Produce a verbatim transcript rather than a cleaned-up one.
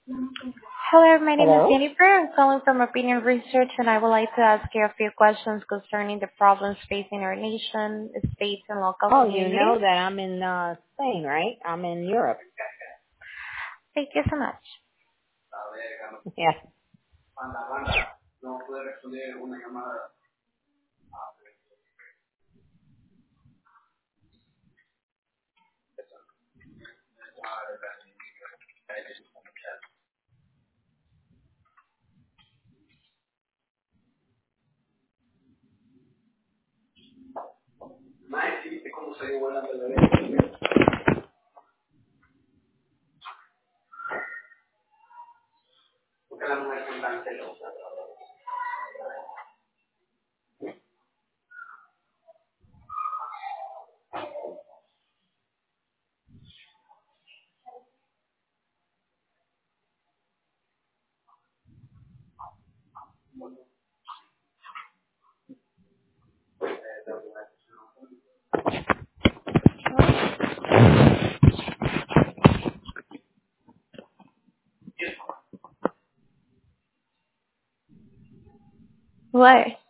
Hello, my name is Hello? Jennifer. I'm calling from Opinion Research, and I would like to ask you a few questions concerning the problems facing our nation, states, and local Oh, you communities. know that I'm in uh, Spain, right? I'm in Europe. Thank you so much. Yeah. What?